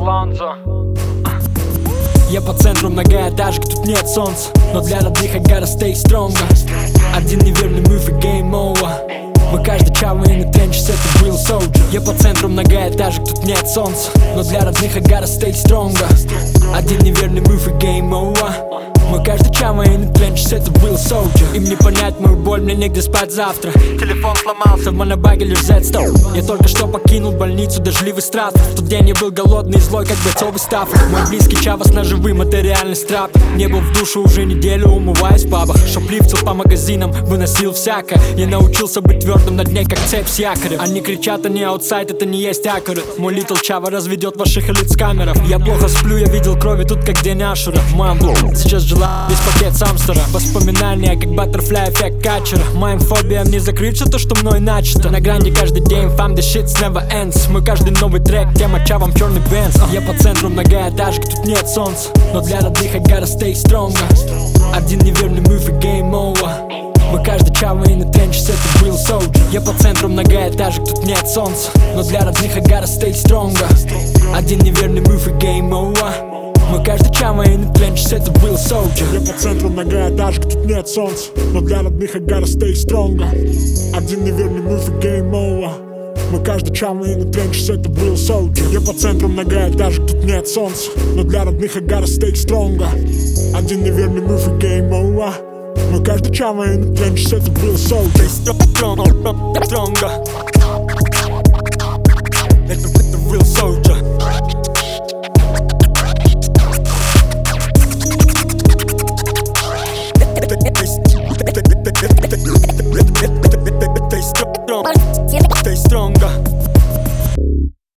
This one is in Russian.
Лонзо. Я по центру многоэтажек, тут нет солнца, но для родных I gotta stay stronger. Один неверный мove и game over. Мы каждый чаваем и тренчись, это real soldier. Я по центру многоэтажек, тут нет солнца, но для родных I gotta stay stronger. Один неверный move и game over. Мы каждый чаваем и тренчись, это real soldier. Им не понять мою боль, мне негде спать завтра. Телефон сломался, в монобаге лишь Z100. Я только что покинул больницу, дождливый страт. В тот день я был голодный и злой, как бойцовый Стаффорд. Мой близкий чава с ножевый материальный страп. Не был в душе уже неделю, умываясь в пабах. Шоплифтил по магазинам, выносил всякое. Я научился быть твердым на дне, как цепь с якорем. Они кричат, они аутсайд, это не есть аккурат. Мой литл чава разведет ваших элит с камеров. Я плохо сплю, я видел крови тут, как день Ашура. Мамбл, сейчас жила весь пакет самстера. Воспоминания, как баттерфляй, эффект качера. Моим фобиям не закрыть все то, что мной начато. На грани каждый день, фам, the shit never ends. Мой каждый новый трек, тема чавам черный бенз. Я по центру многоэтажек, тут нет солнца, но для родных I gotta stay stronger. Один неверный move и game over. Мы каждый чаваем и тренчись, это real soldier. Я по центру многоэтажек, тут нет солнца, но для родных I gotta stay stronger. Один неверный move и game over. Мы каждый чаваем и тренчись, это real soldier. Я по центру многоэтажек, тут нет солнца, но для родных I gotta stay stronger. Один неверный move и game over. Мы каждый чаваем и тренчись, это real soldier. Я по центру многоэтажек, тут нет солнца, но для родных I gotta stay stronger. Один неверный move и game over. Мы каждый чаваем и тренчись, это real soldier. Stronger. Это real soldier. Stay stronger.